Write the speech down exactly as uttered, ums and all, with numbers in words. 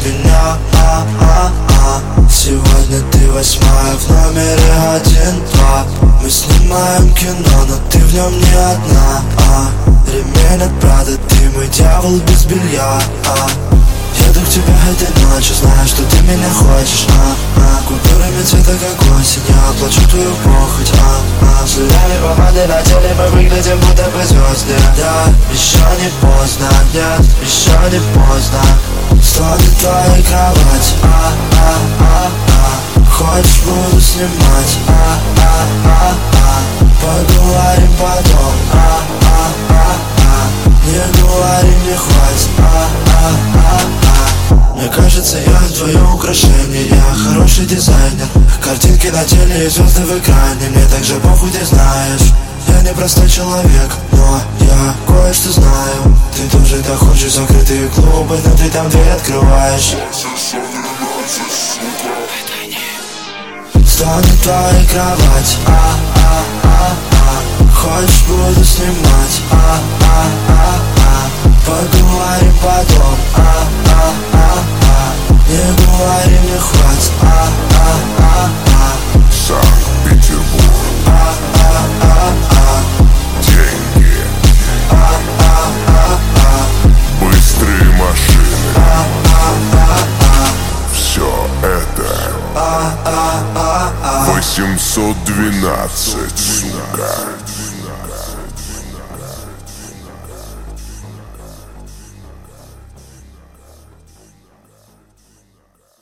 меня, а, а, а. Сегодня ты восьмая в номере один-два. Мы снимаем кино, но ты в нем не одна, а. Ремень от Прада, ты мой дьявол без белья, а. Еду к тебе этой ночью, знаю, что ты меня хочешь, а, а. Купюрами цвета как осень, я оплачу твою похоть, а, а. Солями помады на теле, мы выглядим будто бы звезды. Да, еще не поздно, нет, еще не поздно. Стонет твоя кровать, а, а, а, а. Хочешь, буду снимать, а, а, а, а. Поговорим потом, а, а, а, а. Не говори, мне хватит, а, а, а, а. Мне кажется, я твое украшение, я хороший дизайнер. Картинки на теле и звезды в экране, мне так же похуй, ты знаешь. Я не простой человек, но я кое-что знаю. Ты тоже так хочешь закрытые клубы, но ты там дверь открываешь. Стонет твоя кровать, а, а, а, а. Хочешь, буду снимать, а, а, а, а. Поговорим потом, а, а, а, а. Не говори, мне хватит, а, а, а, а. Санкт-Петербург, а, а, а, а. деньги, а, а, а, а. быстрые машины, а, а, а, а. все это а, а, а, а. восемьсот двенадцать, сука.